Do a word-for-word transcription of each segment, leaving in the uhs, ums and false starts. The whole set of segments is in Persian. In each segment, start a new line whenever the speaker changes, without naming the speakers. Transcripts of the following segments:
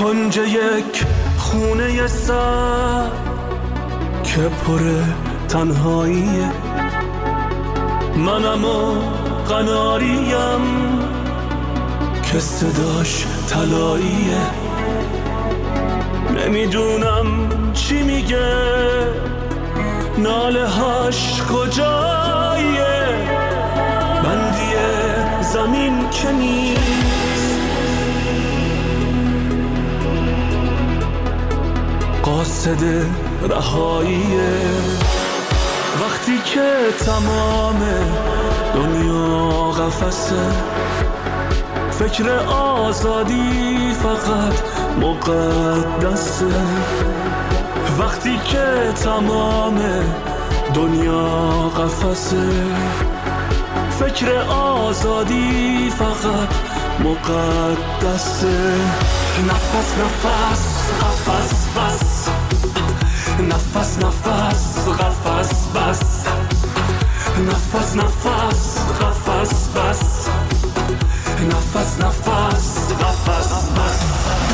کنج یک خونه سر که پر تنهاییه، منم و قناریم که صداش طلاییه. نمیدونم چی میگه، ناله هاش کجاییه، بندی زمین که نیست، قاصد رهاییه. وقتی که تمام دنیا قفسه، فکر آزادی فقط مقدسه. وقتی که تمام دنیا قفسه، فکر آزادی فقط مقدسه. نفس نفس قفس بس، نفس نفس قفس بس، نفس نفس قفس بس، نفس نفس قفس بس.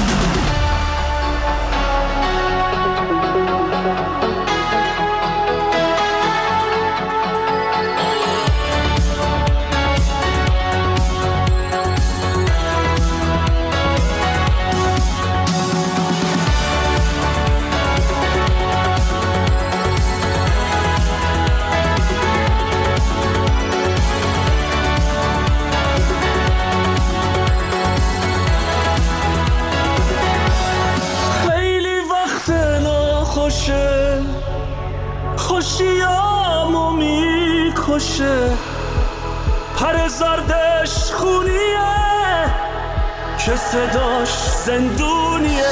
خوشیامو میکشه، پر زردش خونیه که صداش زندونیه.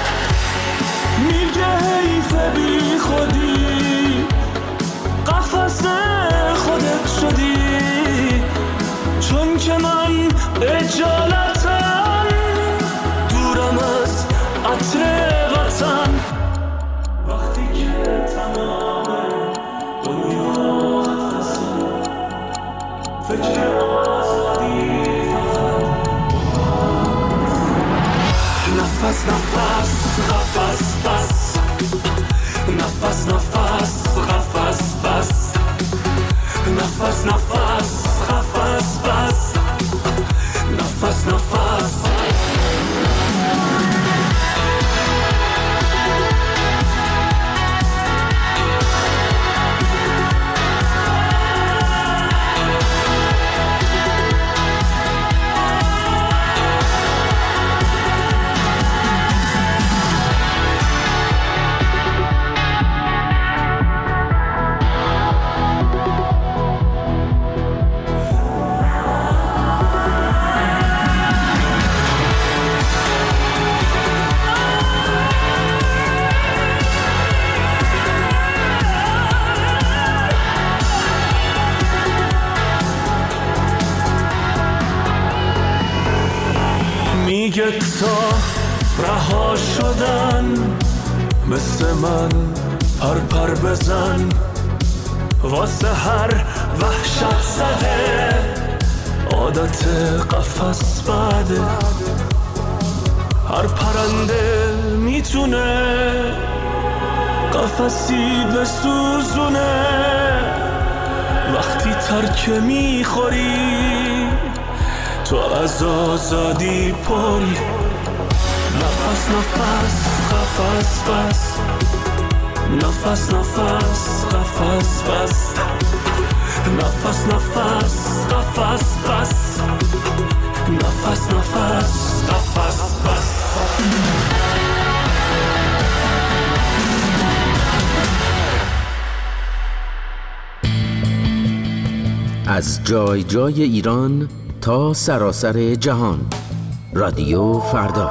میگه حیف بی خودی، قفس خودت شدی، چون که من اجالتم دورم از عطر وطن. وقتی که تمام دنیا قفسه، فکر آزادی فقط نفس نفس قفس بس، نفس نفس قفس بس، نفس نفس قفس بس، نفس نفس. میگه تا رها شدن مثل من پر پر بزن، واسه هر وحشت زده عادت قفس بده. هر پرنده میتونه قفسی بسوزونه، وقتی ترک میخوری تو از آزادی پری. نفس نفس قفس بس، نفس نفس قفس بس، نفس نفس قفس بس، نفس نفس قفس بس.
از جای جای ایران تا سراسر جهان، رادیو فردا.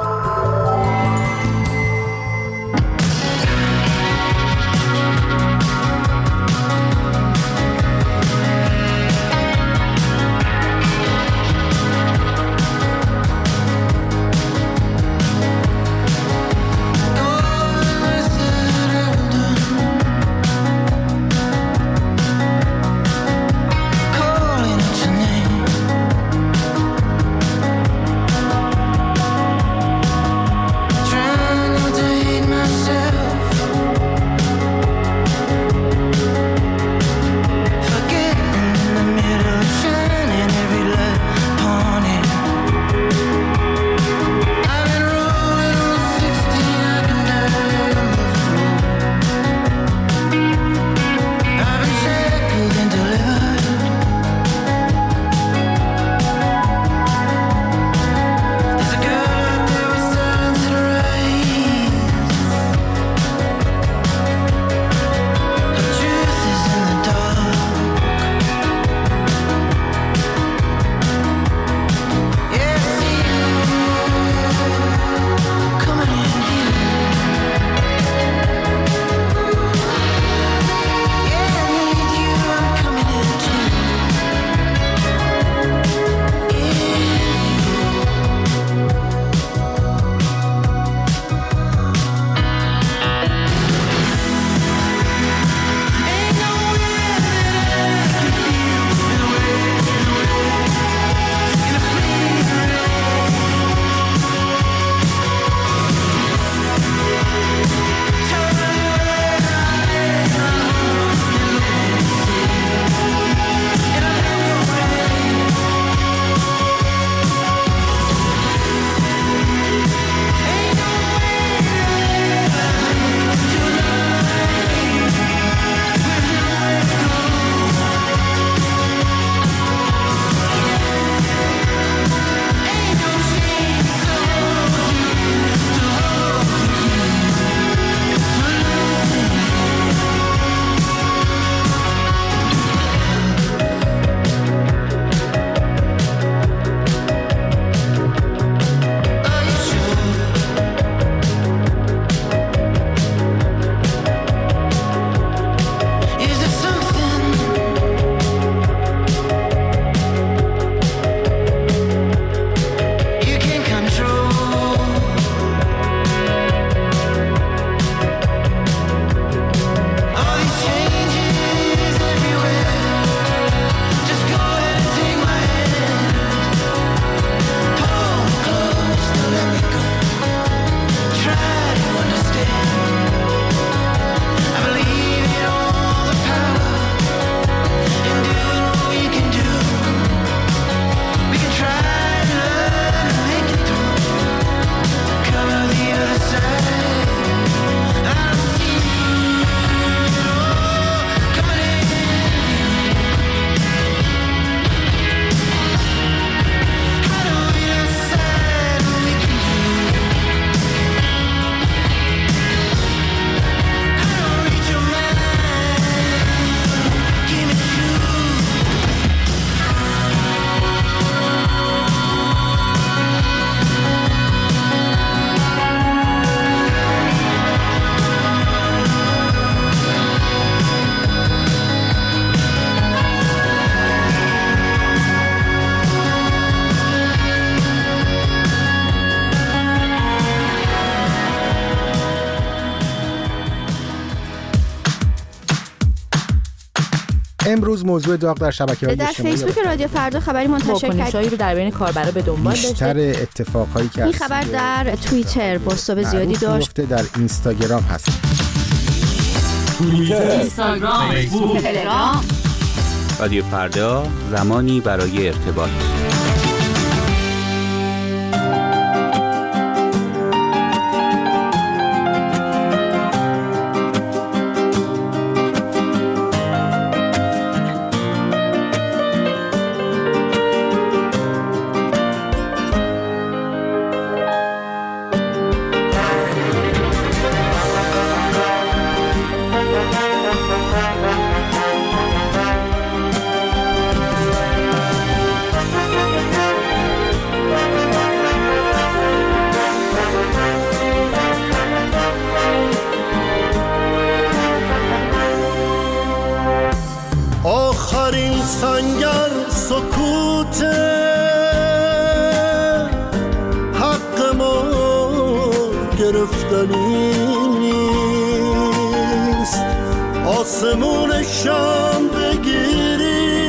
امروز موضوع داغ در شبکه‌های
در
اجتماعی
فیسبوک رادیو فردا خبری منتشر کرد
رو در بین کاربرا به دنبال داشته.
بیشتر اتفاقایی که
این خبر در توییتر بازتاب زیادی داشت.
در اینستاگرام هست.
توییتر، اینستاگرام، فیسبوک، تلگرام.
رادیو فردا، زمانی برای ارتباط.
آخرین سنگر سکوت حق ما گرفتنی نیست، آسمون شام بگیرید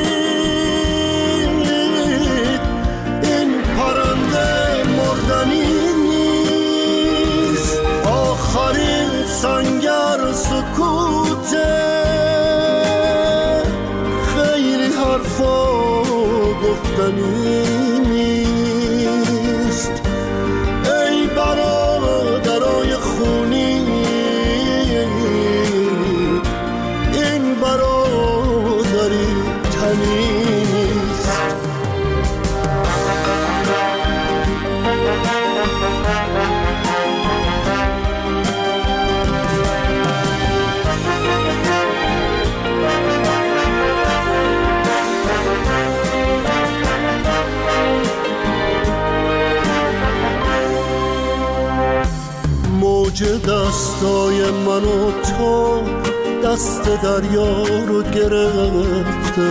این پرنده مردنی نیست. آخرین سنگر سکوت حرفا گفتنی نیست. ای برادرای خونی این برادری تنی نیست. موج دستای من و تو دست دریا رو گرفته،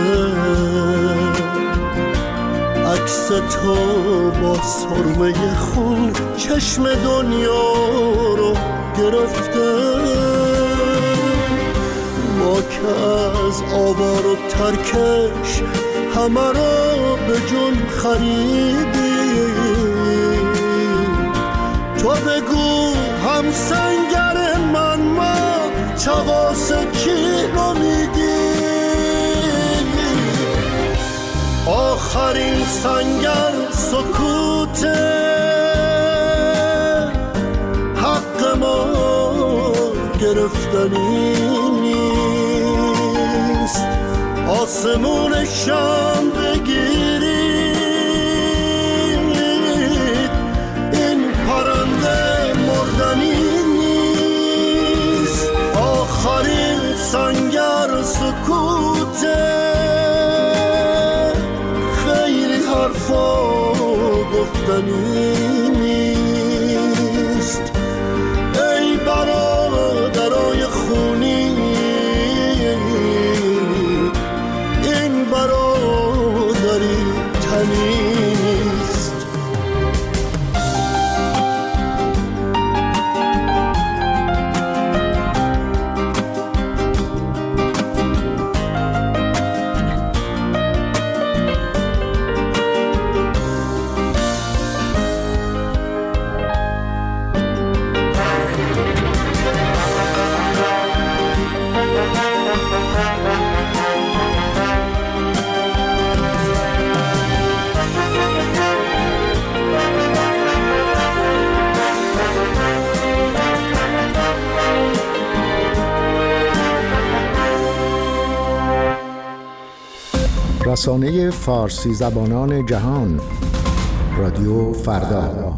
عکس تو با سرمه خون چشم دنیا رو گرفته. ما که از آوار و ترکش همه رو به جون خریدیم، تو بگو هم سنگر من ما چغاس کی رو میدی. آخرین سنگر سکوت حق ما گرفتنی نیست، آسمون شام بگیرید این پرنده مردنی نیست. آخرین سنگر سکوت خیلی حرفا گفتنی نیست. ای برادرای خونی این برادری تنی نیست.
رسانه فارسی زبانان جهان رادیو فردا.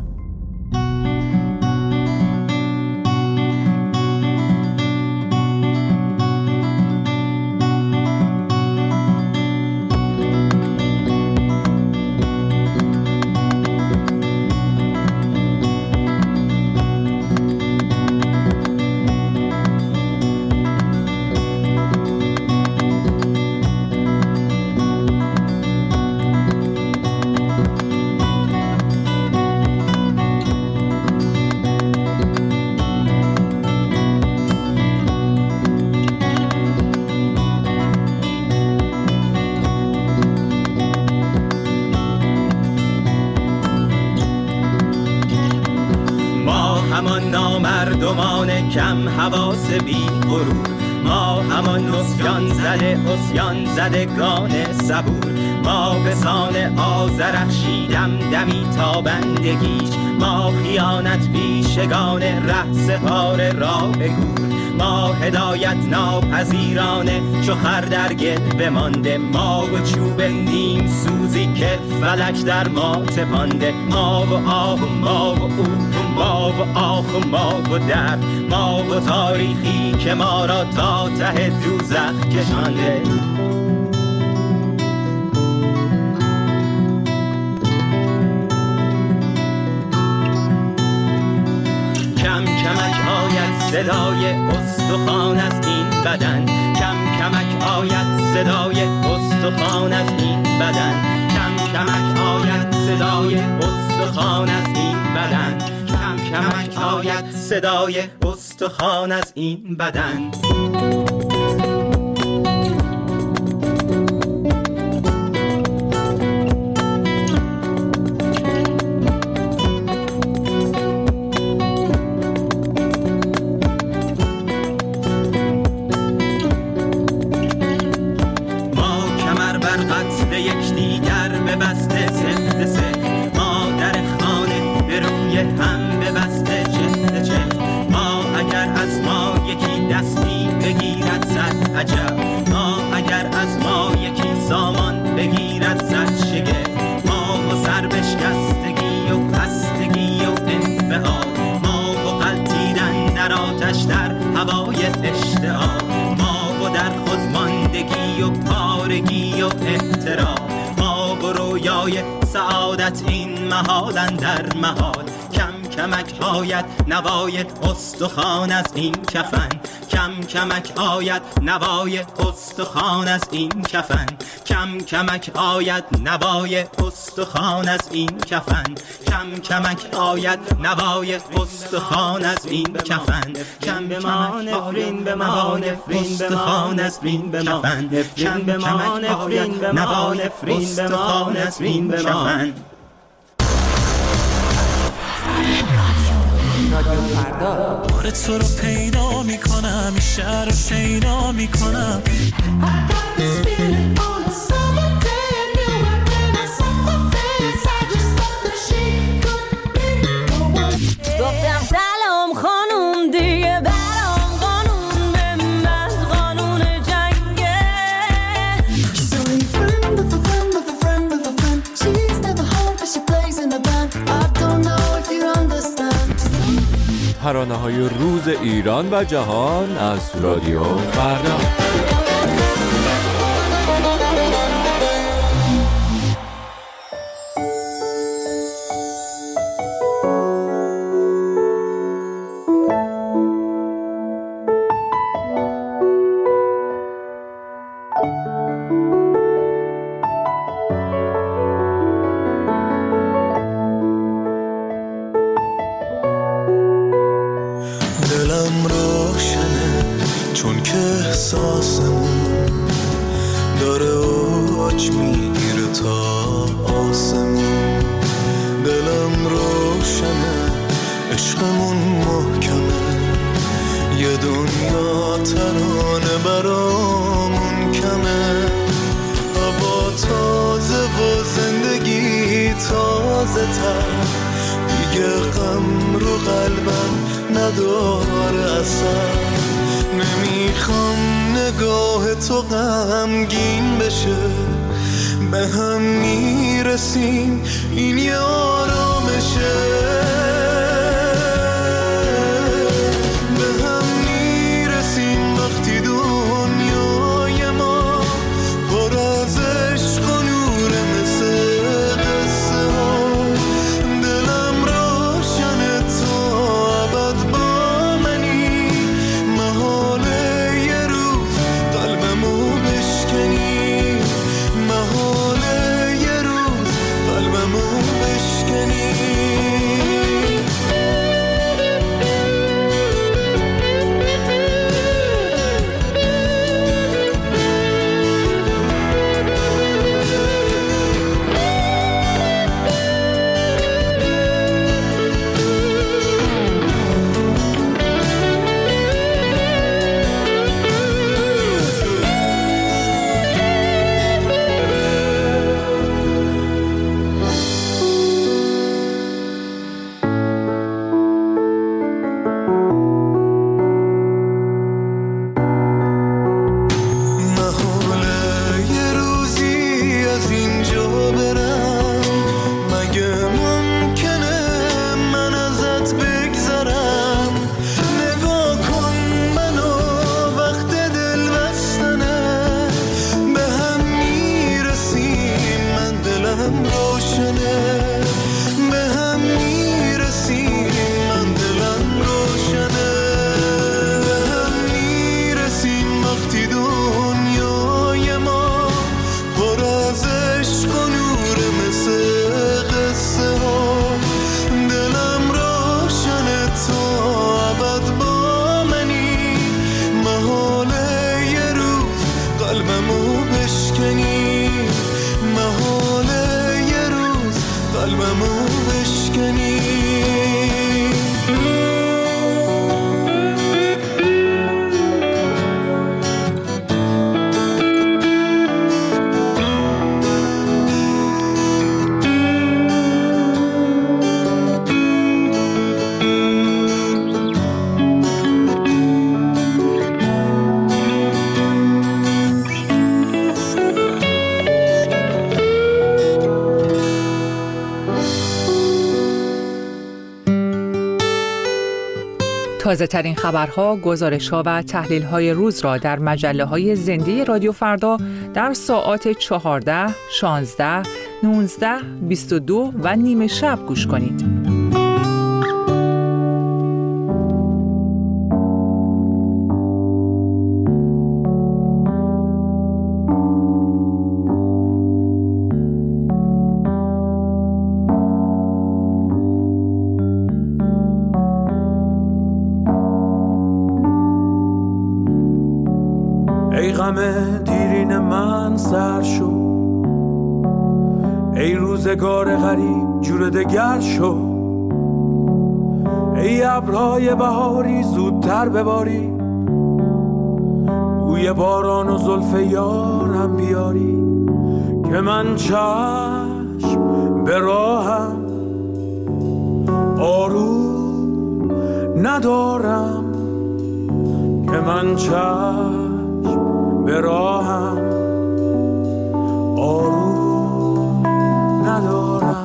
همان نامردمان کم حواس بی غرور، ما همان نسیان زده اسیان زدگان صبور، ما به سان آذرخشیدم دمی تا بندگیش، ما خیانت پیشگان ره سپار راه گور، ما هدایت ناپذیرانه چو خر در گل بمانده، ما و چوب نیم سوزی که فلک در ما تپانده، ما و آه و ما و او، ما و آخ و ما و درد، ما و تاریخی که ما را تا ته دوزخ کشانده. کم کمک آید صدای استخوان از این بدن، کم کمک آید صدای استخوان از این بدن، کم کمک آید صدای استخوان از این بدن، کم کمک آید صدای استخوان از این بدن. سعادت این محالن در محال، کم کمک آید نوای استخوان از این کفن، کم کمک آید نوای استخوان از این کفن، کم کمک آید نوای استخوان از این کفن، کم کمک آید نوای استخوان از این کفن، کم بمان نفرین بمان نفرین استخوان از این کفن، کم بمان نفرین بمان نفرین استخوان از این کفن.
بار تو رو پیدا میکنم، این شهر رو شیدا میکنم،
گفتم سلام خانوم دیگه برام قانون به من قانون جنگه. She's only a friend of a friend of a friend of a friend. She's never home but she plays in a band. I don't know if you understand.
ترانه‌های روز ایران و جهان از رادیو فردا.
محاله یه روز قلبمو بشکنی.
تازه ترین خبرها، گزارش‌ها و تحلیل‌های روز را در مجله‌های زنده رادیو فردا در ساعات چهارده، شانزده، نوزده، بیست و دو و نیمه شب گوش کنید.
ای غم دیرین من سر شو، ای روزگار غریب جور دگر شو، ای ابرهای بهاری زودتر بباری، بوی باران و زلف یارم بیاری، که من چشم به راهم آروم ندارم، که من چشم به راهم آروم ندارم.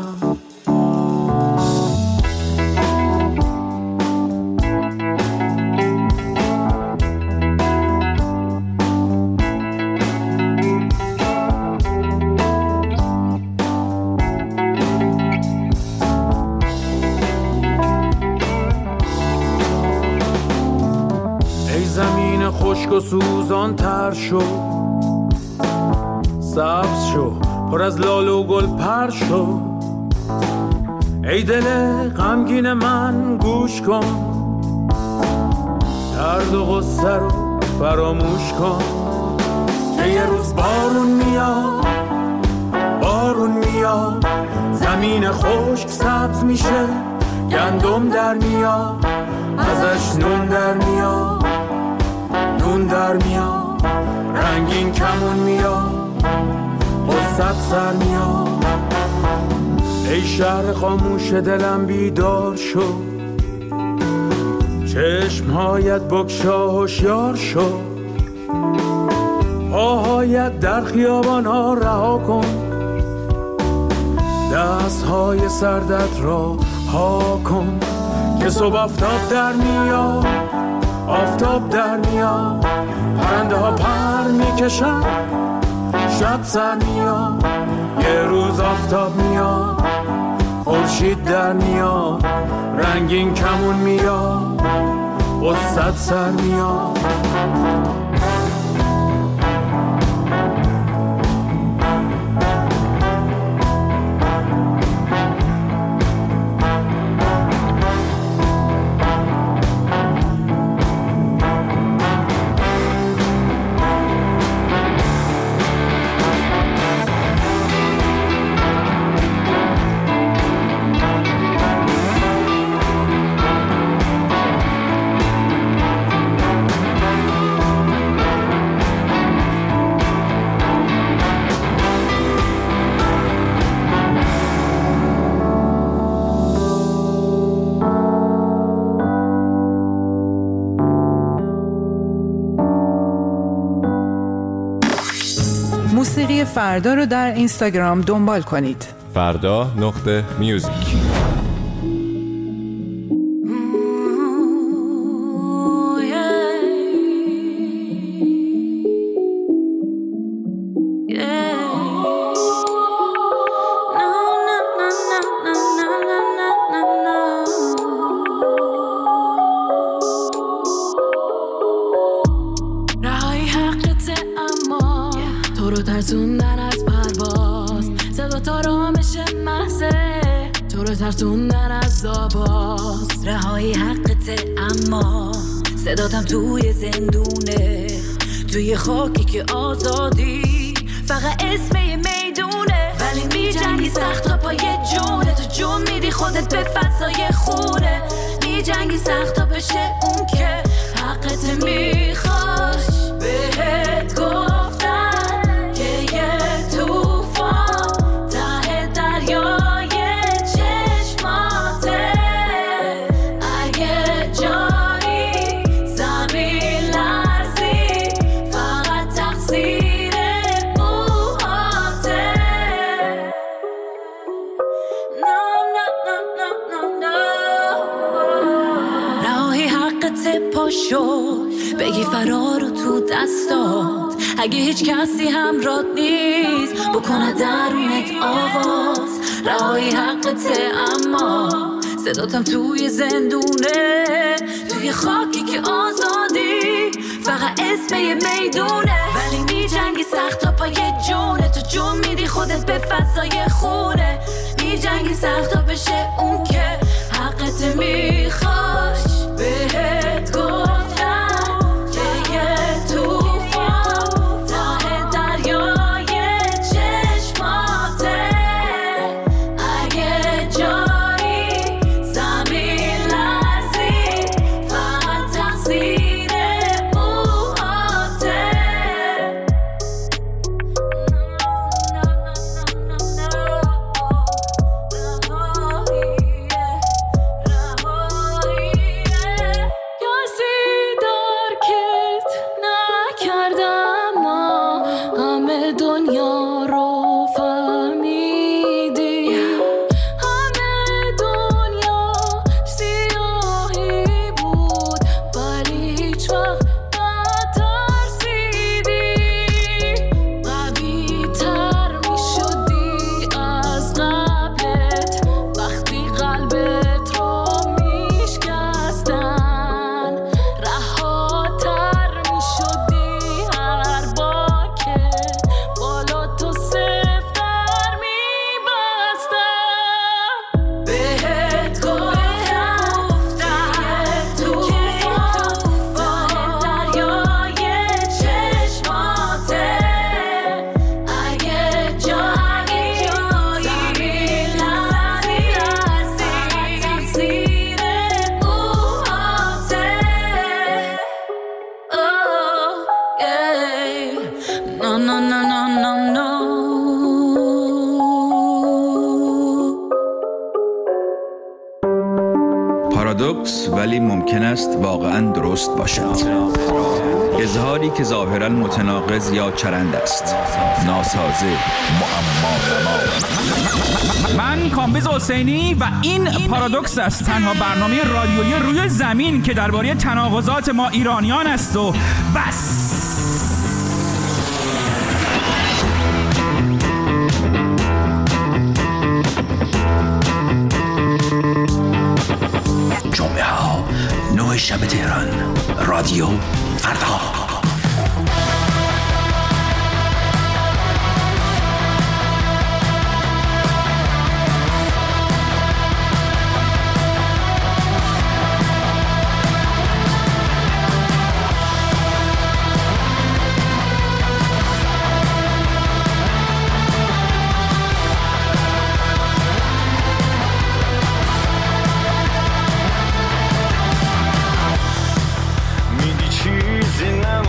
ای زمین خشک و سوزان تر شو، سبز شو پر از لاله و گل پر شو، ای دل غمگین من گوش کن، درد و غصه رو فراموش کن، که یه روز بارون میاد، بارون میاد، زمین خشک سبز میشه، گندم در میاد، ازش نون در میاد، نون در میاد، رنگین کمون میاد، قصت سر میاد. ای شهر خاموش دلم بیدار شو، چشمهایت بگشا هوشیار شو، پاهایت در خیابان ها رها کن، دستهای سردت را ها کن، که صبح آفتاب در میاد، آفتاب در میاد، پرنده ها پر میکشن، شب سر میاد، یه روز آفتاب میاد، خورشید در میاد، رنگین کمون میاد، قصت سر میاد.
موسیقی فردا رو در اینستاگرام دنبال کنید.
فردا نقطه میوزیک.
ترسوندن از پرواز، صدا تا رامش محضه، تو رو ترسوندن از آواز، رهایی حقته اما صداتم توی زندونه، توی خاکی که آزادی فقط اسم یه میدونه، ولی می جنگی سخت تا پای جونه، تو جون میدی خودت به فضای خونه، می جنگی سخت تا بشه اون که حقت میخواش، بهت گفتم حقت پاشو بگی فرارو تو دستات. اگه هیچ کسی همراهت نیست بکنه درونت آواز. رهایی حقته اما صداتم توی زندونه، توی خاکی که آزادی فقط اسم یه میدونه. ولی می جنگی سخت تا پای جونه، تو جون میدی خودت به فضای خونه. می جنگی سخت تا بشه اون که حقت میخواش. بهت گفتم که یه توفان ته دریای چشماته. اگه جایی زمین لرزی فقط تقصیر موهاته.
پارادوکس ولی ممکن است واقعاً درست باشد. اظهاری که ظاهراً متناقض یا چرند است. ناسازه، معما نما.
من کامبیز حسینی و این پارادوکس است، تنها برنامه رادیویی روی زمین که درباره تناقضات ما ایرانیان است و بس.
جمعه ها نه شب تهران، رادیو فردا.
چیزی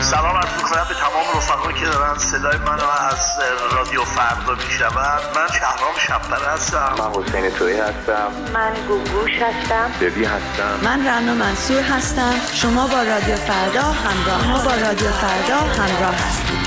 سلام عرض می‌کنم به تمام رفقایی که دارن صدای منو از رادیو فردا میشنون. من شهرام شب‌پره هستم.
من حسین تویی هستم.
من گوگوش هستم.
ببی هستم.
من رنا منصور هستم. شما با رادیو فردا همراه ما با رادیو فردا همراه هستید.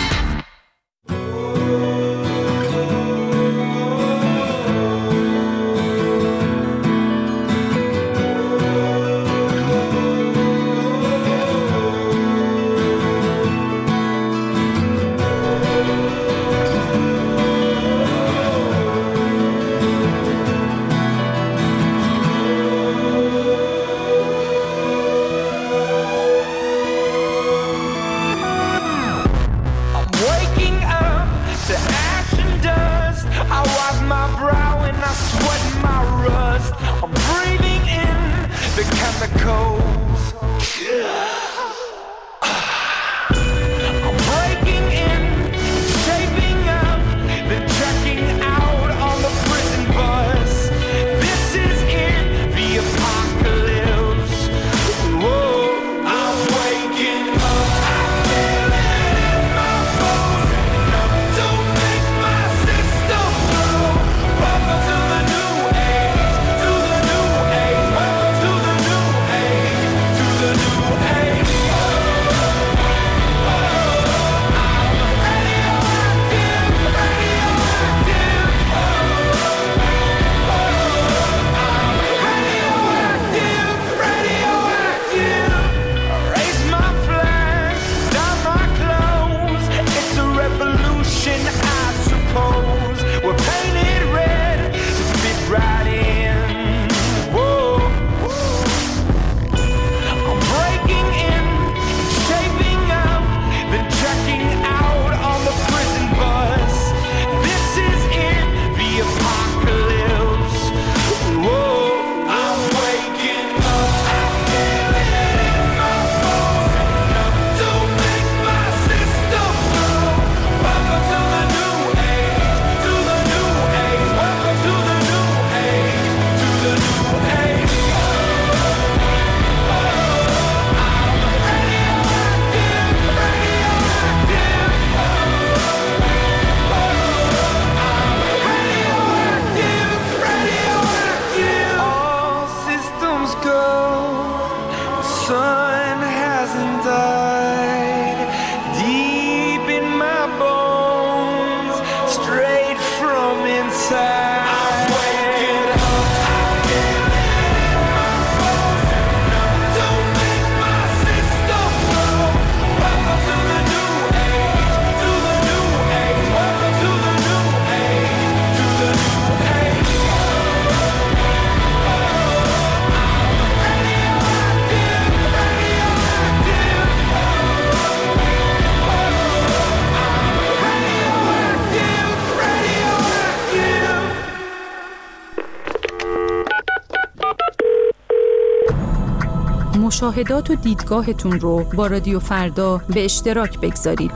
مشاهدات و دیدگاهتون رو با رادیو فردا به اشتراک بگذارید.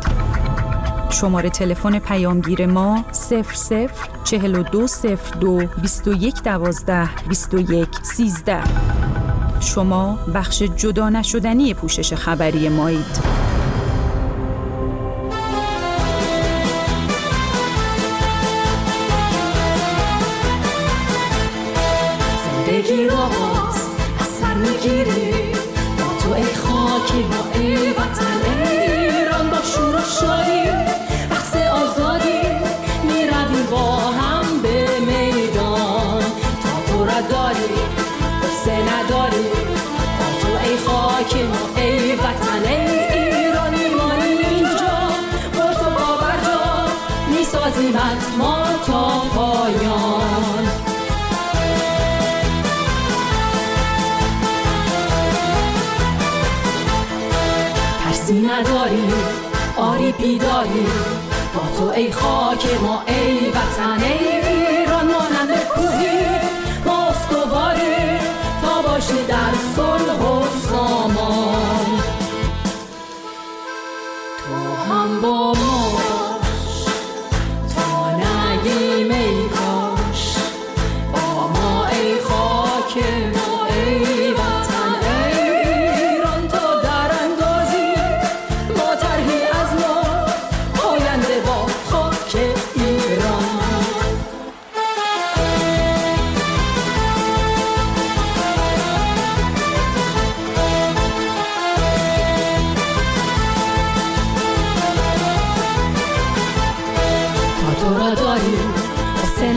شماره تلفن پیامگیر ما صفر صفر چهل و دو صفر دو بیست و یک دوازده بیست و یک سیزده. شما بخش جدا نشدنی پوشش خبری مایید.
زندگی راست از سر میگیری با تو ای خاکی ما ای وطن ایران با شور و شادی بحث آزادی میرویم با هم به میدان تا تو را داری بسه نداری با تو ای خاکی ما ای وطن ایران میمانی اینجا با تو باور جا میسازیمت ما تا پایان. ترسی نداری آری بیداری با تو ای خاک ما ای وطن ایران مانند کوهی ما استواری تا باشی در صلح و سامان. تو هم با ما باش تا نگیم ای کاش با ما ای خاک ما ای وطن ایران تا در اندازی ما ترک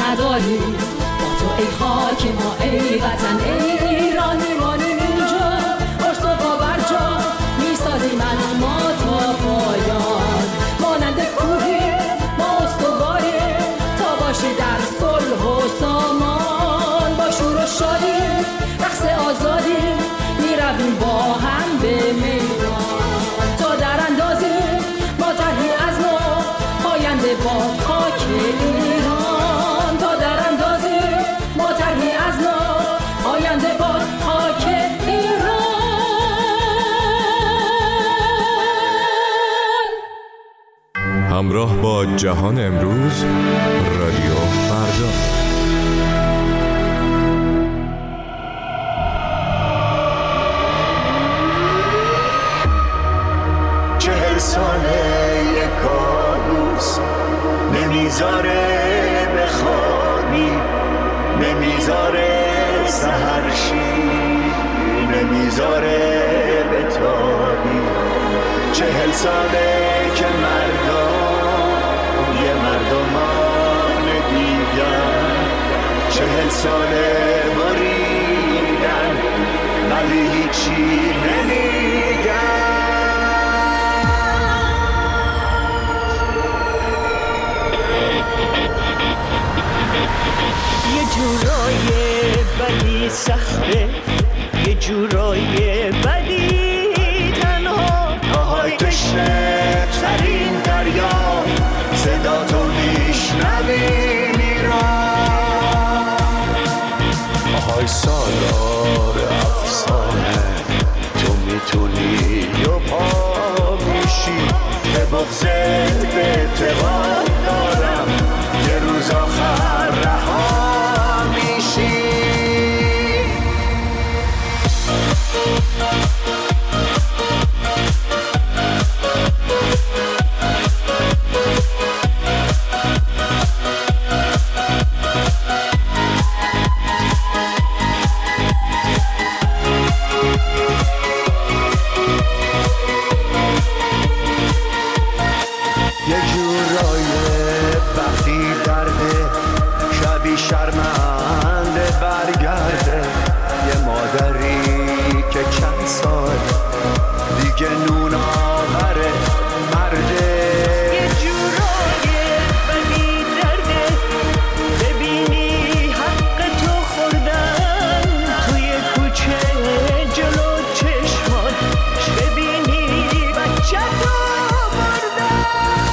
نداری. با تو ای خاک ما ای وطن ای ایران میمانیم اینجا، قرص و باور جا میسازیم از ما تا پایان. مانند کوهی ما استواریم تا باشی در صلح و سامان. با شور و شادی رقص آزادی میرویم با هم به میدان، تا در اندازیم ما طرحی از نو آینده با خاک ایران. تا در اندازیم ما طرحی از نو آینده با خاک ایران.
همراه با جهان امروز، رادیو فردا.
چهل ساله یک کابوس نمیذاره بخوابی، نمیذاره سحرشی، نمیذاره بتابی. چهل ساله که مردم یه مردمان دیگر، چهل ساله بریدن ولی هیچی نمیگن.
یه جورای بدی سخته، یه جورای بدی تنها.
آهای تشنه ترین دریا، صدا تو میشنوی میران. آهای سالار افسانه، تو میتونی و پا میشی. به بغضت به اعتقاد دارم یه روز آخر رها میشی. یه جورای وقتی درده شبی شرمنده برگرده. یه مادری که چند سال دیگه نون آوره مرده.
یه جورای بدی درده ببینی حق تو خوردن توی کوچه جلو چشمات، ببینی بچه تو بردن.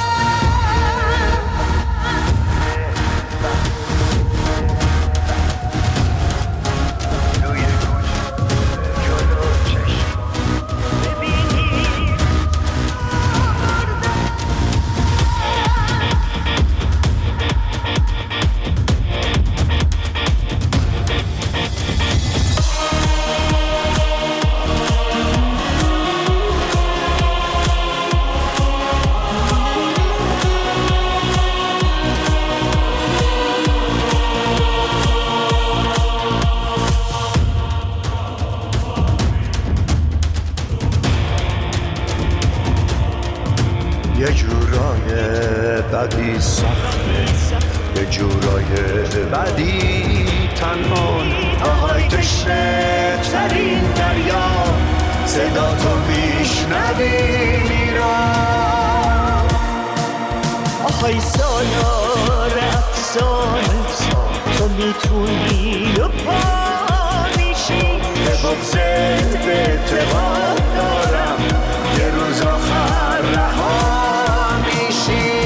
یه جورای بدی سخته، یه جورای بدی تنها. آهای تشنه ترین دریا، صدا تو میشنوی میران.
آهای سالار افسانه، تو میتونی و پا میشی.
به بغضت به اعتقاد دارم یه روز آخر رها میشی.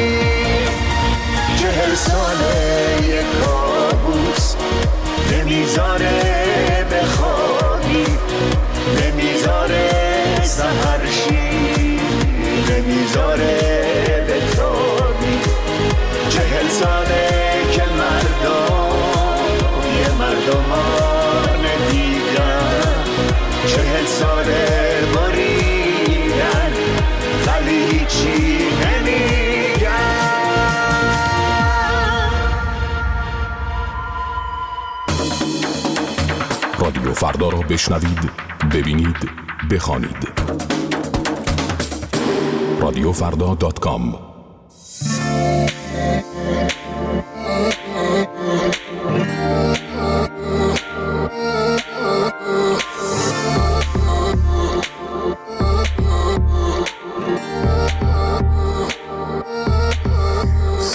چهل ساله یک کابوس نمیذاره بخوابی، نمیذاره سحرشی، نمیذاره بتابی. چهل ساله که مردم یه مردمان دیگر، چهل ساله بریدن ولی هیچی نمیگن.
رادیو فردا را بشنوید، ببینید، بخوانید. رادیو فردا دات کام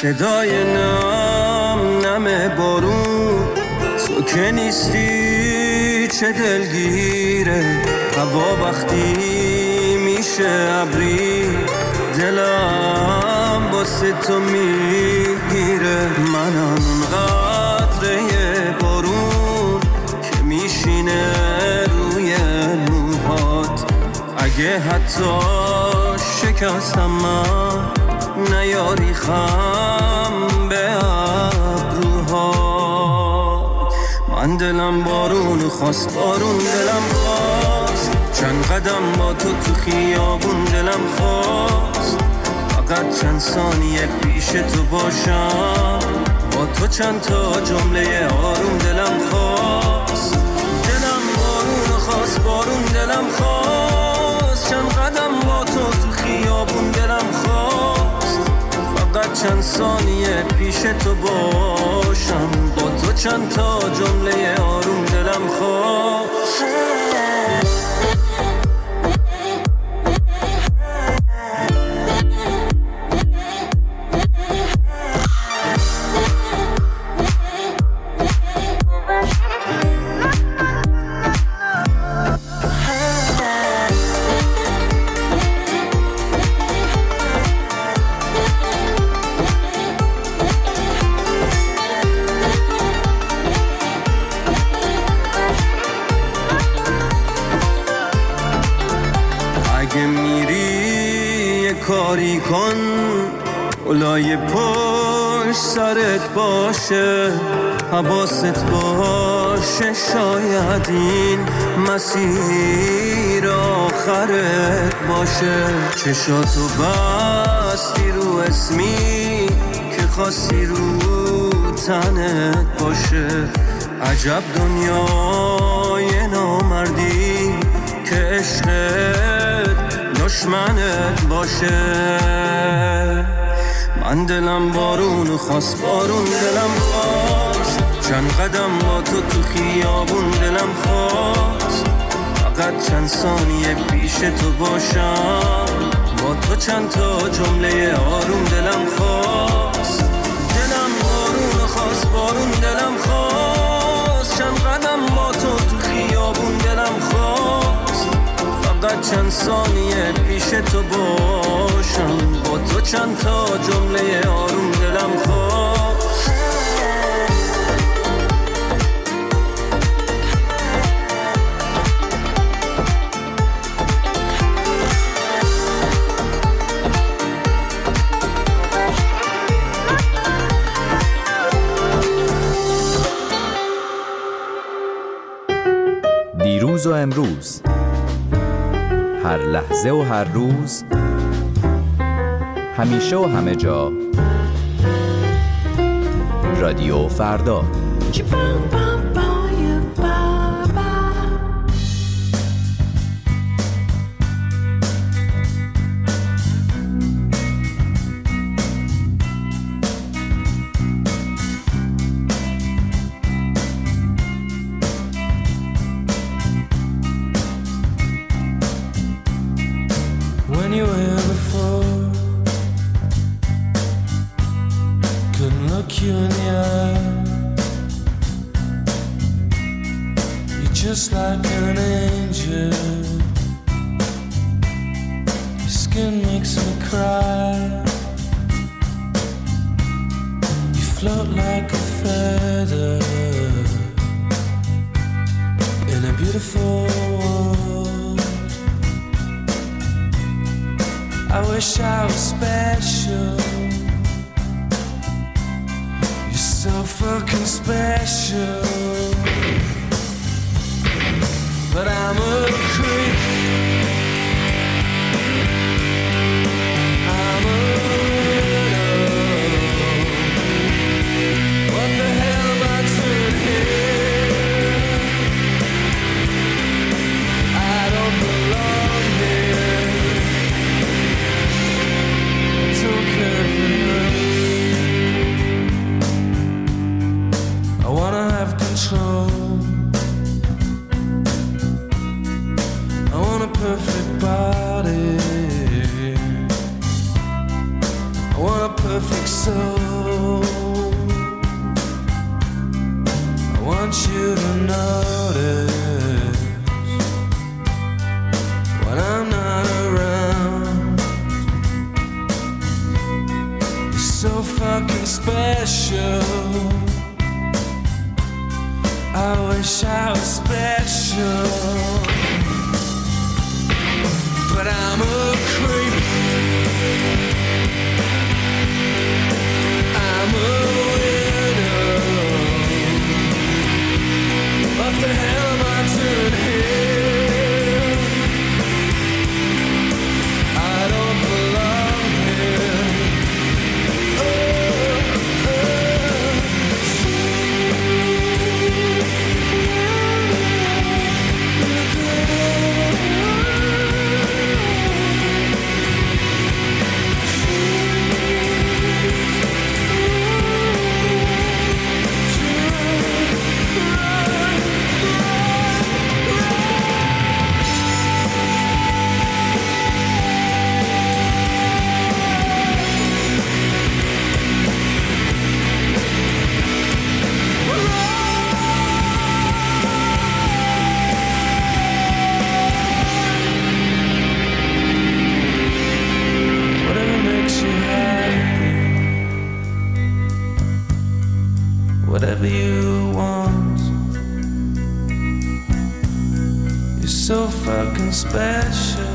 صدای نم نم بارون، تو که نیستی چه دلگیره. هوا وقتی میشه ابری، دلم واسه تو میگیره. منم اون قطره بارون که میشینه روی موهات. اگه حتی شکستم من، نیاری خم به ابروهات. من دلم بارون خواست، بارون دلم خواست. چند قدم با تو تو خیابون دلم خواست. فقط چند ثانیه پیش تو باشم، با تو چند تا جمله آروم دلم خواست. دلم بارون خواست، بارون دلم خواست. چند قدم با تو تو خیابون دلم خواست. فقط چند ثانیه پیش تو باشم، با تو چند تا جمله آروم دلم خواست. کاری کن اولای پشت سرت باشه، حواست باشه. شاید این مسیر آخرت باشه. چشاتو بستی رو اسمی که خواستی رو تنت باشه. عجب دنیای نامردی که عشقت دشمنت باشه. من دلم بارون خواست، بارون دلم خواست. چند قدم با تو تو خیابون دلم خواست. فقط چند ثانیه پیش تو باشم، با تو چند تا جمله آروم دلم خواست. دلم بارون خواست، بارون دلم خواست. چند قدم با تو تو خیابون دلم خواست. فقط چند ثانیه پیش تو باشم، با تو چند تا جمله آروم دلم خواست.
دیروز و امروز، هر لحظه و هر روز، همیشه و همه جا. رادیو فردا.
Just like an angel, your skin makes me cry. You float like a feather in a beautiful world. I wish I was special. You're so fucking special. But I'm a creep. I'm a widow. What the hell am I doing here? I don't belong here. I don't care for you. I wanna have control. Perfect body, I want a perfect soul. fucking special. I wish I was special, but I'm a creep. I'm a widow. What the hell am I doing here? I don't belong here. Oh, whatever you want. You're so fucking special.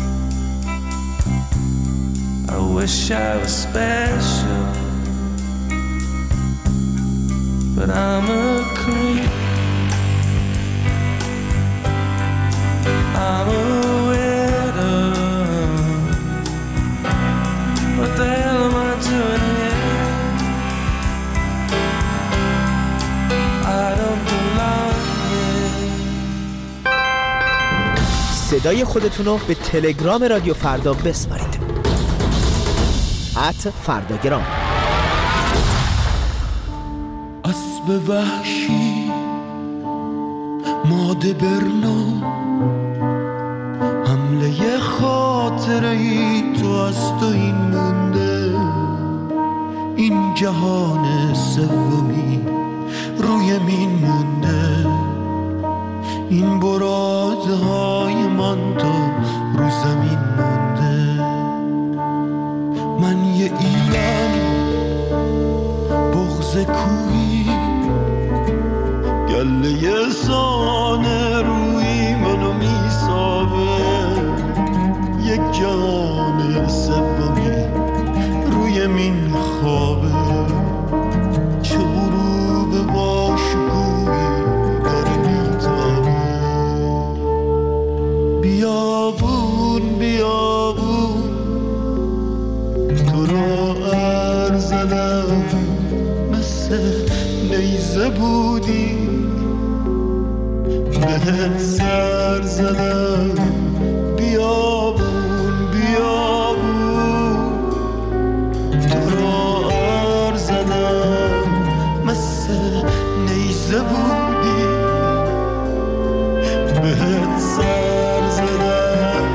I wish I was special, but I'm a creep. I'm a widow. What the hell am I doing here?
صدای خودتون رو به تلگرام رادیو فردا بسپارید. ات فرداگرام.
اسب وحشی ماده برنام، حمله خاطره ای تو از تو این مونده. این جهان سومی روی مین مونده. این برادهای من تا رو زمین مونده. من یه ایران بغض کوهی، گله سانه روی منو میسابه. یک جان سومی روی مین خوابه. چه غروب باشگویی بیابون بیابون تو را ارزدم، مثل نیزه بودی بهت سر زدم. بیابون بیابون تو را ارزدم، مثل نیزه بودی بهت سر زدم.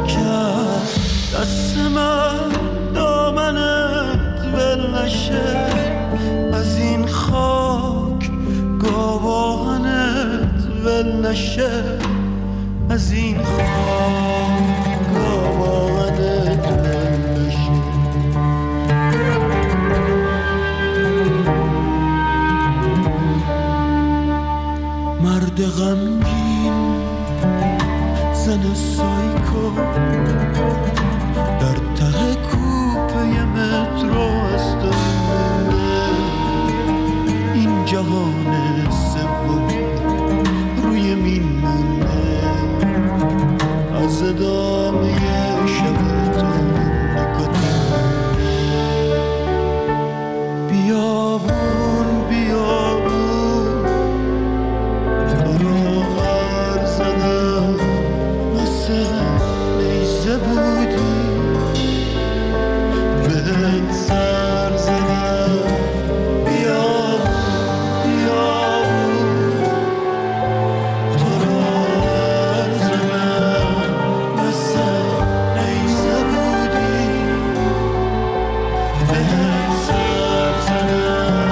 دست من دامنت ول نشه، از این خاک گاوانت ول نشه. از این خاک گاوانت ول نشه. مرد غمگین زن سایکو در ته کوپه مترو است. این جهان سومی روی مین مونده. از ادامه شب تو نکته. بیابون بیابون تو را غر زدم، مثل نیزه بودی بهت سر زدم. بیابون بیابون تو را غر زدم، مثل نیزه بودی بهت سر زدم.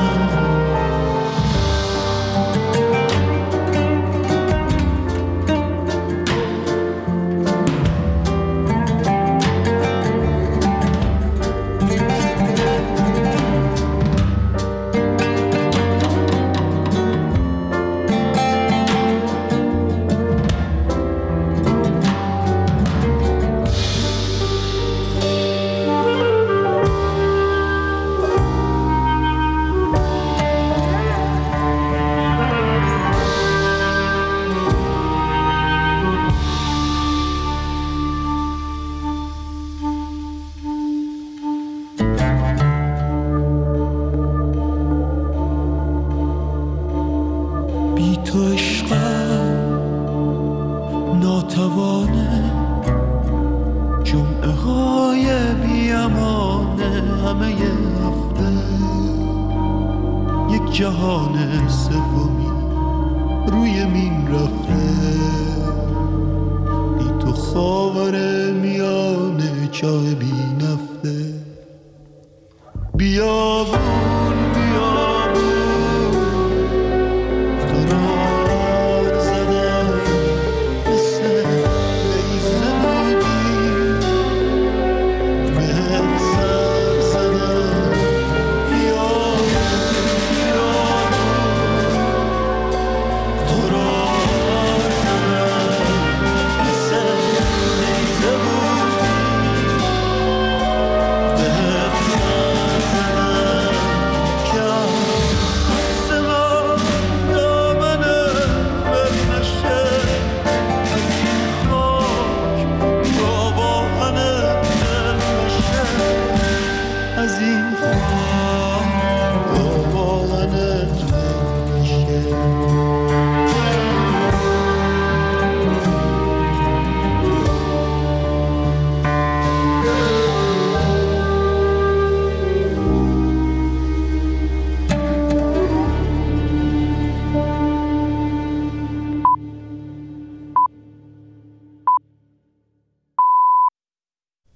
جمعه های بیامانه همه هفته یک جهان سومی روی مین رفته، بی تو خاور میانه چاه بی نفته. بیابون